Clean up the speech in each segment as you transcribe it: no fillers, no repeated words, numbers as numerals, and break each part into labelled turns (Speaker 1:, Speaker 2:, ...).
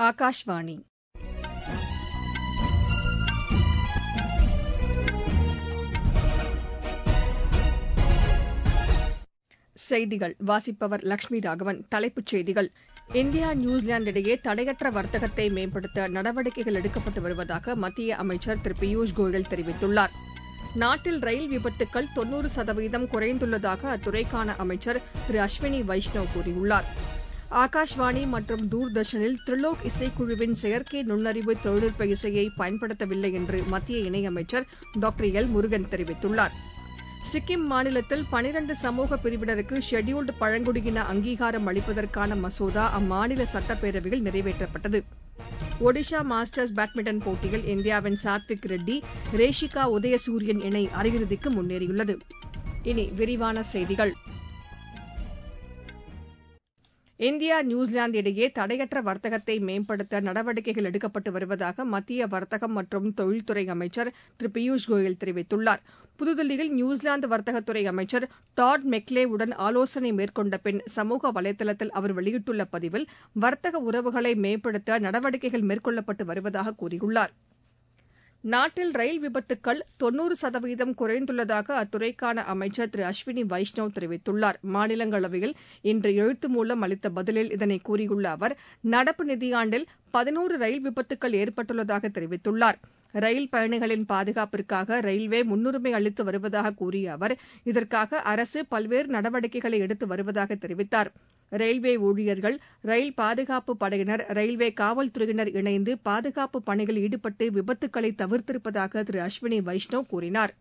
Speaker 1: ஆகாஷ்வாணி செய்திகள் வாசிப்பவர் லட்சுமி ராகவன். தலைப்புச் செய்திகள்: இந்தியா நியூசிலாந்து இடையே தடையற்ற வர்த்தகத்தை மேம்படுத்த நடவடிக்கைகள் எடுக்கப்பட்டு வருவதாக மத்திய அமைச்சர் திரு பியூஷ் கோயல் தெரிவித்துள்ளார். நாட்டில் ரயில் விபத்துக்கள் 90% குறைந்துள்ளதாக அத்துறைக்கான அமைச்சர் திரு அஸ்வினி வைஷ்ணவ் கூறியுள்ளார். ஆகாஷ்வாணி மற்றும் தூர்தர்ஷனில் திரிலோக் இசைக்குழுவின் செயற்கை நுண்ணறிவு தொழில்நுட்ப இசையை பயன்படுத்தவில்லை என்று மத்திய இணையமைச்சர் டாக்டர் எல் முருகன் தெரிவித்துள்ளார். சிக்கிம் மாநிலத்தில் 12 சமூக பிரிவினருக்கு ஷெட்யூல்டு பழங்குடியின அங்கீகாரம் அளிப்பதற்கான மசோதா அம்மாநில சட்டப்பேரவையில் நிறைவேற்றப்பட்டது. ஒடிஷா மாஸ்டர்ஸ் பேட்மிண்டன் போட்டியில் இந்தியாவின் சாத்விக் ரெட்டி, ரேஷிகா உதயசூரியன் இணை அரையிறுதிக்கு முன்னேறியுள்ளது. இனி விரிவான செய்திகள். இந்தியா நியூசிலாந்து இடையே தடையற்ற வர்த்தகத்தை மேம்படுத்த நடவடிக்கைகள் எடுக்கப்பட்டு வருவதாக மத்திய வர்த்தகம் மற்றும் தொழில்துறை அமைச்சர் திரு பியூஷ் கோயல் தெரிவித்துள்ளார். புதுதில்லியில் நியூசிலாந்து வர்த்தகத்துறை அமைச்சர் டாட் மெக்லேவுடன் ஆலோசனை மேற்கொண்ட பின் சமூக வலைதளத்தில் அவர் வெளியிட்டுள்ள பதிவில் வர்த்தக உறவுகளை மேம்படுத்த நடவடிக்கைகள் மேற்கொள்ளப்பட்டு வருவதாக கூறியுள்ளார். நாட்டில் ரயில் விபத்துக்கள் 90% குறைந்துள்ளதாக அத்துறைக்கான அமைச்சர் திரு அஸ்வினி வைஷ்ணவ் தெரிவித்துள்ளார். மாநிலங்களவையில் இன்று எழுத்து மூலம் அளித்த பதிலில் இதனை கூறியுள்ள அவர், நடப்பு நிதியாண்டில் 11 ரயில் விபத்துக்கள் ஏற்பட்டுள்ளதாக தெரிவித்துள்ளார். ரயில் பயணிகளின் பாதுகாப்பிற்காக ரயில்வே முன்னுரிமை அளித்து வருவதாக கூறிய அவர், இதற்காக அரசு பல்வேறு நடவடிக்கைகளை எடுத்து வருவதாக தெரிவித்தார். ரயில்வே ஊழியர்கள், ரயில் பாதுகாப்பு படையினர், ரயில்வே காவல்துறையினர் இணைந்து பாதுகாப்பு பணியில் ஈடுபட்டு விபத்துக்களை தவிர்த்திருப்பதாக திரு அஸ்வினி வைஷ்ணவ் கூறினார்.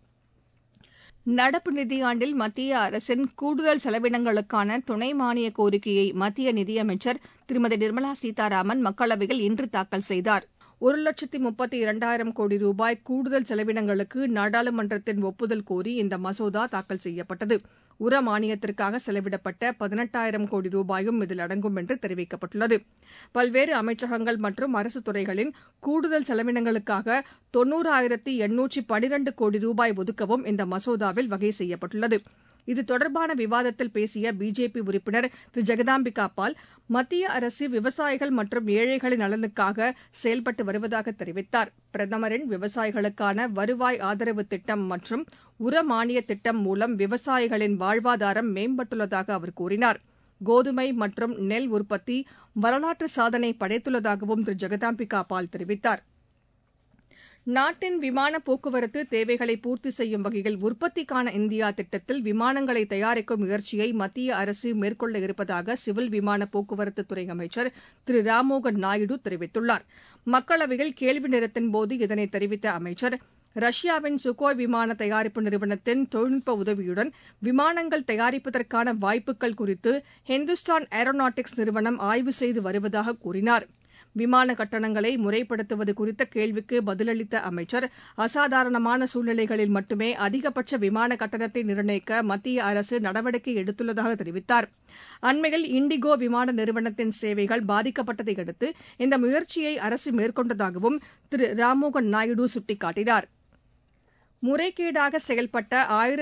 Speaker 1: நடப்பு நிதியாண்டில் மத்திய அரசின் கூடுதல் செலவினங்களுக்கான துணை மானிய கோரிக்கையை மத்திய நிதியமைச்சர் திருமதி நிர்மலா சீதாராமன் மக்களவையில் இன்று தாக்கல் செய்தார். 1,32,000 கோடி ரூபாய் கூடுதல் செலவினங்களுக்கு நாடாளுமன்றத்தின் ஒப்புதல் கோரி இந்த மசோதா தாக்கல் செய்யப்பட்டது. உர மானியத்திற்காக செலவிடப்பட்ட 18,000 கோடி ரூபாயும் இதில் அடங்கும் என்று தெரிவிக்கப்பட்டுள்ளது. பல்வேறு அமைச்சகங்கள் மற்றும் அரசு துறைகளின் கூடுதல் செலவினங்களுக்காக 90,812 கோடி ரூபாய் ஒதுக்கவும் இந்த மசோதாவில் வகை செய்யப்பட்டுள்ளது. இது தொடர்பான விவாதத்தில் பேசிய பிஜேபி உறுப்பினர் திரு ஜெகதாம்பிகா பால், மத்திய அரசு விவசாயிகள் மற்றும் ஏழைகளின் நலனுக்காக செயல்பட்டு வருவதாக தெரிவித்தார். பிரதமரின் விவசாயிகளுக்கான வருவாய் ஆதரவு திட்டம் மற்றும் உர மானிய திட்டம் மூலம் விவசாயிகளின் வாழ்வாதாரம் மேம்பட்டுள்ளதாக அவர் கூறினார். கோதுமை மற்றும் நெல் உற்பத்தி வரலாற்று சாதனை படைத்துள்ளதாகவும் திரு ஜெகதாம்பிகா பால் தெரிவித்தார். நாட்டின் விமான போக்குவரத்து தேவைகளை பூர்த்தி செய்யும் வகையில் உற்பத்திக்கான இந்தியா திட்டத்தில் விமானங்களை தயாரிக்கும் முயற்சியை மத்திய அரசு மேற்கொள்ள இருப்பதாக சிவில் விமான போக்குவரத்து துறை அமைச்சர் திரு ராம்மோகன் நாயுடு தெரிவித்துள்ளார். மக்களவையில் கேள்வி நேரத்தின்போது இதனை தெரிவித்த அமைச்சர், ரஷ்யாவின் சுகோய் விமான தயாரிப்பு நிறுவனத்தின் தொழில்நுட்ப உதவியுடன் விமானங்கள் தயாரிப்பதற்கான வாய்ப்புகள் குறித்து ஹிந்துஸ்தான் ஏரோநாட்டிக்ஸ் நிறுவனம் ஆய்வு செய்து வருவதாக கூறினார். விமான கட்டணங்களை முறைப்படுத்துவது குறித்த கேள்விக்கு பதிலளித்த அமைச்சர், அசாதாரணமான சூழ்நிலைகளில் மட்டுமே அதிகபட்ச விமான கட்டணத்தை நிர்ணயிக்க மத்திய அரசு நடவடிக்கை எடுத்துள்ளதாக தெரிவித்தார். அண்மையில் இண்டிகோ விமான நிறுவனத்தின் சேவைகள் பாதிக்கப்பட்டதை அடுத்து இந்த முயற்சியை அரசு மேற்கொண்டதாகவும் திரு ராம்மோகன் நாயுடு சுட்டிக்காட்டினார். முறைகேடாக செயல்பட்ட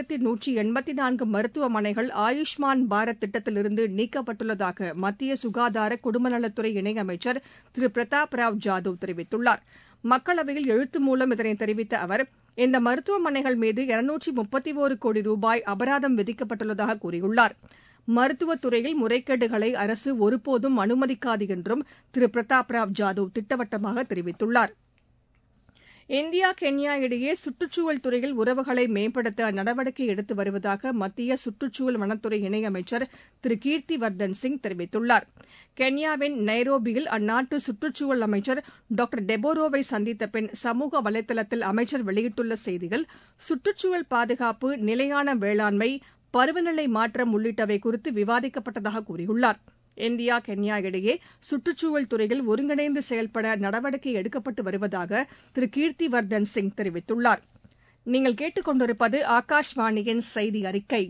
Speaker 1: 1184 மருத்துவமனைகள் ஆயுஷ்மான் பாரத் திட்டத்திலிருந்து நீக்கப்பட்டுள்ளதாக மத்திய சுகாதார குடும்பநலத்துறை இணையமைச்சர் திரு பிரதாப் ராவ் ஜாதவ் தெரிவித்துள்ளார். மக்களவையில் எழுத்து மூலம் இதனை தெரிவித்த அவர், இந்த மருத்துவமனைகள் மீது 231 கோடி ரூபாய் அபராதம் விதிக்கப்பட்டுள்ளதாக கூறியுள்ளார். மருத்துவத் துறையில் முறைகேடுகளை அரசு ஒருபோதும் அனுமதிக்காது என்றும் திரு பிரதாப் ராவ் ஜாதவ் திட்டவட்டமாக தெரிவித்துள்ளார். இந்தியா கென்யா இடையே சுற்றுச்சூழல் துறையில் உறவுகளை மேம்படுத்த நடவடிக்கை எடுத்து வருவதாக மத்திய சுற்றுச்சூழல் வனத்துறை இணையமைச்சர் திரு கீர்த்தி வர்தன் சிங் தெரிவித்துள்ளார். கென்யாவின் நைரோபியில் அந்நாட்டு சுற்றுச்சூழல் அமைச்சர் டாக்டர் டெபோரோவை சந்தித்த பின் சமூக வலைதளத்தில் அமைச்சர் வெளியிட்டுள்ள செய்தியில், சுற்றுச்சூழல் பாதுகாப்பு, நிலையான வேளாண்மை, பருவநிலை மாற்றம் உள்ளிட்டவை குறித்து விவாதிக்கப்பட்டதாக கூறியுள்ளார். இந்தியா கென்யா இடையே சுற்றுச்சூழல் துறையில் ஒருங்கிணைந்து செயல்பட நடவடிக்கை எடுக்கப்பட்டு வருவதாக திரு கீர்த்தி வர்தன் சிங் தெரிவித்துள்ளார். நீங்கள் கேட்டுக் கொண்டிருப்பது ஆகாஷ்வாணியின் செய்தி அறிக்கை.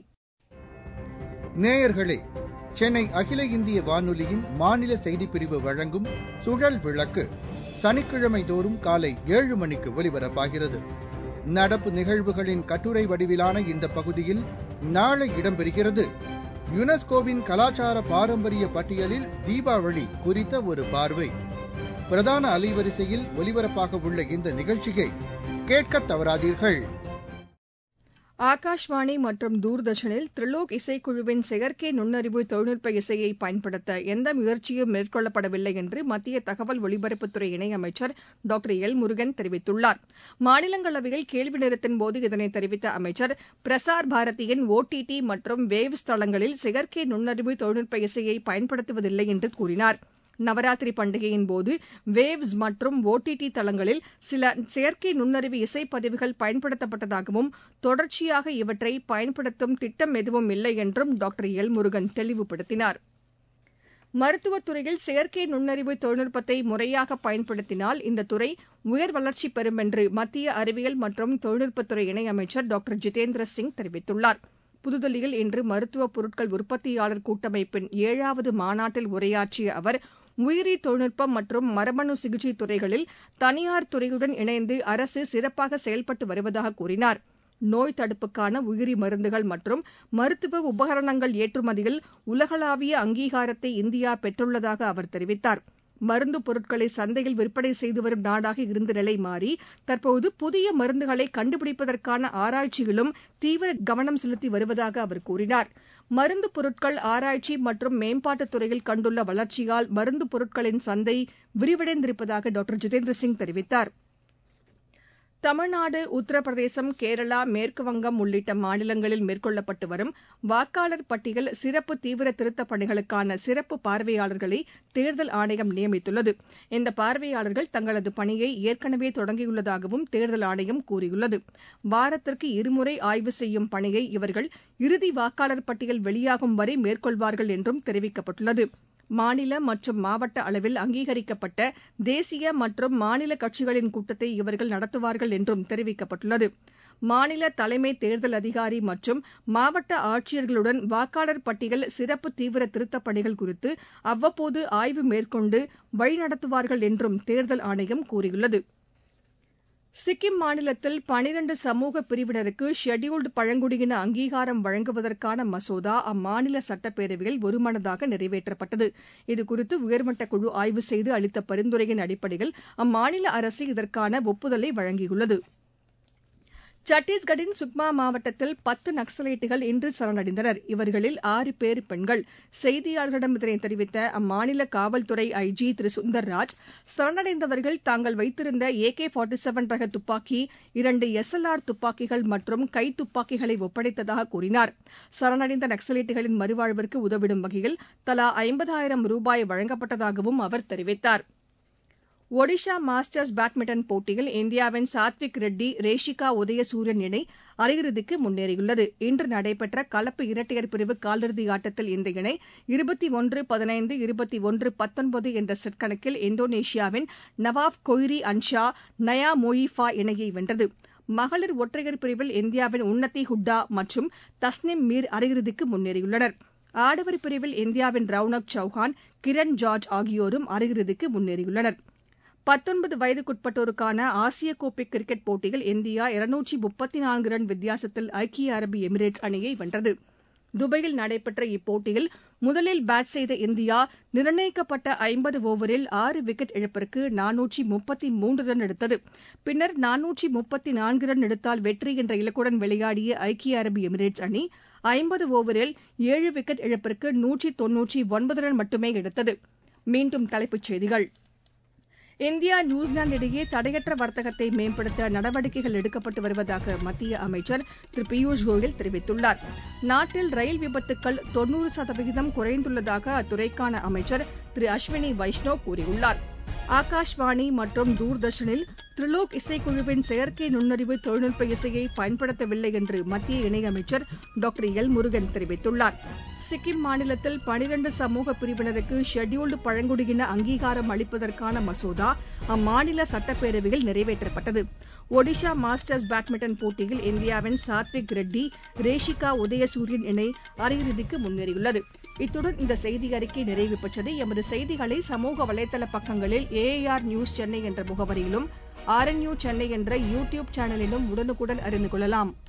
Speaker 2: நேயர்களே, சென்னை அகில இந்திய வானொலியின் மாநில செய்திப்பிரிவு வழங்கும் சுழல் விளக்கு சனிக்கிழமை தோறும் காலை 7 மணிக்கு ஒலிபரப்பாகிறது. நடப்பு நிகழ்வுகளின் கட்டுரை வடிவிலான இந்த பகுதியில் நாளை இடம்பெறுகிறது யுனெஸ்கோவின் கலாச்சார பாரம்பரிய பட்டியலில் தீபாவளி குறித்த ஒரு பார்வை. பிரதான அலைவரிசையில் ஒலிபரப்பாக உள்ள இந்த நிகழ்ச்சியை கேட்கத் தவறாதீர்கள்.
Speaker 1: ஆகாஷ்வாணி மற்றும் தூர்தர்ஷனில் திரிலோக் இசைக்குழுவின் செயற்கை நுண்ணறிவு தொழில்நுட்ப இசையை பயன்படுத்த எந்த முயற்சியும் மேற்கொள்ளப்படவில்லை என்று மத்திய தகவல் ஒலிபரப்புத்துறை இணையமைச்சர் டாக்டர் எல் முருகன் தெரிவித்துள்ளார். மாநிலங்களவையில் கேள்வி நேரத்தின்போது இதனை தெரிவித்த அமைச்சர், பிரசார் பாரதியின் OTT மற்றும் வேவ்ஸ் தளங்களில் செயற்கை நுண்ணறிவு தொழில்நுட்ப இசையை பயன்படுத்துவதில்லை என்று கூறினார். நவராத்திரி பண்டிகையின்போது வேவ்ஸ் மற்றும் OTT தளங்களில் சில செயற்கை நுண்ணறிவு இசைப்பதிவுகள் பயன்படுத்தப்பட்டதாகவும் தொடர்ச்சியாக இவற்றை பயன்படுத்தும் திட்டம் எதுவும் இல்லை என்றும் டாக்டர் எல் முருகன் தெளிவுபடுத்தினார். மருத்துவத் துறையில் செயற்கை நுண்ணறிவு தொழில்நுட்பத்தை முறையாக பயன்படுத்தினால் இந்த துறை உயர் வளர்ச்சி பெறும் என்று மத்திய அறிவியல் மற்றும் தொழில்நுட்பத்துறை இணையமைச்சர் டாக்டர் ஜிதேந்திர சிங் தெரிவித்துள்ளார். புதுதில்லியில் இன்று மருத்துவப் பொருட்கள் உற்பத்தியாளர் கூட்டமைப்பின் 7வது மாநாட்டில் உரையாற்றிய அவர், உயிரி தொழில்நுட்பம் மற்றும் மரபணு சிகிச்சை துறைகளில் தனியார் துறையுடன் இணைந்து அரசு சிறப்பாக செயல்பட்டு வருவதாக கூறினார். நோய் தடுப்புக்கான உயிரி மருந்துகள் மற்றும் மருத்துவ உபகரணங்கள் ஏற்றுமதியில் உலகளாவிய அங்கீகாரத்தை இந்தியா பெற்றுள்ளதாக அவர் தெரிவித்தார். மருந்துப் பொருட்களை சந்தையில் விற்பனை செய்து வரும் நாடாக இருந்த நிலை மாறி தற்போது புதிய மருந்துகளை கண்டுபிடிப்பதற்கான ஆராய்ச்சியிலும் தீவிர கவனம் செலுத்தி வருவதாக அவர் கூறினார். மருந்துப் பொருட்கள் ஆராய்ச்சி மற்றும் மேம்பாட்டுத் துறையில் கண்டுள்ள வளர்ச்சியால் மருந்துப் பொருட்களின் சந்தை விரிவடைந்திருப்பதாக டாக்டர் ஜிதேந்திர சிங் தெரிவித்தார். தமிழ்நாடு, உத்தரப்பிரதேசம், கேரளா, மேற்குவங்கம் உள்ளிட்ட மாநிலங்களில் மேற்கொள்ளப்பட்டு வரும் வாக்காளர் பட்டியல் சிறப்பு தீவிர திருத்தப் பணிகளுக்கான சிறப்பு பார்வையாளர்களை தேர்தல் ஆணையம் நியமித்துள்ளது. இந்த பார்வையாளர்கள் தங்களது பணியை ஏற்கனவே தொடங்கியுள்ளதாகவும் தேர்தல் ஆணையம் கூறியுள்ளது. வாரத்திற்கு இருமுறை ஆய்வு செய்யும் பணியை இவர்கள் இறுதி வாக்காளர் பட்டியல் வெளியாகும் வரை மேற்கொள்வார்கள் என்றும் தெரிவிக்கப்பட்டுள்ளது. மாநில மற்றும் மாவட்ட அளவில் அங்கீகரிக்கப்பட்ட தேசிய மற்றும் மாநில கட்சிகளின் கூட்டத்தை இவர்கள் நடத்துவார்கள் என்றும் தெரிவிக்கப்பட்டுள்ளது. மாநில தலைமை தேர்தல் அதிகாரி மற்றும் மாவட்ட ஆட்சியர்களுடன் வாக்காளர் பட்டியல் சிறப்பு தீவிர திருத்தப் பணிகள் குறித்து அவ்வப்போது ஆய்வு மேற்கொண்டு வழிநடத்துவார்கள் என்றும் தேர்தல் ஆணையம் கூறியுள்ளது. சிக்கிம் மாநிலத்தில் 12 சமூக பிரிவினருக்கு ஷெட்யூல்டு பழங்குடியின அங்கீகாரம் வழங்குவதற்கான மசோதா அம்மாநில சட்டப்பேரவையில் ஒருமனதாக நிறைவேற்றப்பட்டது. இதுகுறித்து உயர்மட்ட குழு ஆய்வு செய்து அளித்த பரிந்துரையின் அடிப்படையில் அம்மாநில அரசு இதற்கான ஒப்புதலை வழங்கியுள்ளது. சத்தீஸ்கட்டின் சுக்மா மாவட்டத்தில் 10 நக்ஸலைட்டுகள் இன்று சரணடைந்தனர். இவர்களில் 6 பேர் பெண்கள். செய்தியாளர்களிடம் இதனை தெரிவித்த அம்மாநில காவல்துறை IG திரு சுந்தர்ராஜ், சரணடைந்தவர்கள் தாங்கள் வைத்திருந்த AK-47 ரக துப்பாக்கி, 2 SLR துப்பாக்கிகள் மற்றும் கைத்துப்பாக்கிகளை ஒப்படைத்ததாக கூறினார். சரணடைந்த நக்ஸலைட்டுகளின் மறுவாழ்விற்கு உதவிடும் வகையில் தலா 50,000 ரூபாய் வழங்கப்பட்டதாகவும் அவர் தெரிவித்தார். ஒடிஷா மாஸ்டர்ஸ் பேட்மிண்டன் போட்டியில் இந்தியாவின் சாத்விக் ரெட்டி, ரேஷிகா உதயசூரியன் இணை அரையிறுதிக்கு முன்னேறியுள்ளது. இன்று நடைபெற்ற கலப்பு இரட்டையர் பிரிவு காலிறுதி ஆட்டத்தில் இந்த இணை 21-15, 21-19 என்ற செட் கணக்கில் இந்தோனேஷியாவின் நவாப் கொய்ரி அன்ஷா, நயா மோயிஃபா இணையை வென்றது. மகளிர் ஒற்றையர் பிரிவில் இந்தியாவின் உன்னதி ஹுட்டா மற்றும் தஸ்னிம் மீர் அரையிறுதிக்கு முன்னேறியுள்ளனர். ஆடவர் பிரிவில் இந்தியாவின் ரவுனக் சௌஹான், கிரண் ஜார்ஜ் ஆகியோரும் அரையிறுதிக்கு முன்னேறியுள்ளனர். 19 வயதுக்குட்பட்டோருக்கான ஆசிய கோப்பை கிரிக்கெட் போட்டியில் இந்தியா 234 ரன் வித்தியாசத்தில் ஐக்கிய அரபு எமிரேட்ஸ் அணியை வென்றது. துபாயில் நடைபெற்ற இப்போட்டியில் முதலில் பேட் செய்த இந்தியா நிர்ணயிக்கப்பட்ட 50 ஓவரில் 6 விக்கெட் இழப்பிற்கு 433 ரன் எடுத்தது. பின்னர் 434 ரன் எடுத்தால் வெற்றி என்ற இலக்குடன் விளையாடிய ஐக்கிய அரபு எமிரேட்ஸ் அணி 50 ஓவரில் 7 விக்கெட் இழப்பிற்கு 199 ரன் மட்டுமே எடுத்தது. மீண்டும் தலைப்புச் செய்திகள். இந்தியா, நியூசிலாந்து இடையே தடையற்ற வர்த்தகத்தை மேம்படுத்த நடவடிக்கைகள் எடுக்கப்பட்டு வருவதாக மத்திய அமைச்சர் திரு பியூஷ் கோயல் தெரிவித்துள்ளார். நாட்டில் ரயில் விபத்துக்கள் 90% குறைந்துள்ளதாக அத்துறைக்கான அமைச்சர் திரு அஸ்வினி வைஷ்ணவ் கூறியுள்ளார். ஆகாஷ்வாணி மற்றும் தூர்தர்ஷனில் திரிலோக் இசைக்குழுவின் செயற்கை நுண்ணறிவு தொழில்நுட்ப இசையை பயன்படுத்தவில்லை என்று மத்திய இணையமைச்சர் டாக்டர் எல் முருகன் தெரிவித்துள்ளார். சிக்கிம் மாநிலத்தில் 12 சமூக பிரிவினருக்கு ஷெட்யூல்டு பழங்குடியின அங்கீகாரம் அளிப்பதற்கான மசோதா அம்மாநில சட்டப்பேரவையில் நிறைவேற்றப்பட்டது. ஒடிஷா மாஸ்டர்ஸ் பேட்மிண்டன் போட்டியில் இந்தியாவின் சாத்விக் ரெட்டி, ரேஷிகா உதயசூரியன் இணை அரையிறுதிக்கு முன்னேறியுள்ளது. இத்துடன் இந்த செய்தி அறிக்கை நிறைவு பெற்றது. எமது செய்திகளை சமூக வலைதள பக்கங்களில் AAR நியூஸ் சென்னை என்ற முகவரியிலும் RNU சென்னை என்ற யூடியூப் சேனலிலும் உடனுக்குடன் அறிந்து கொள்ளலாம்.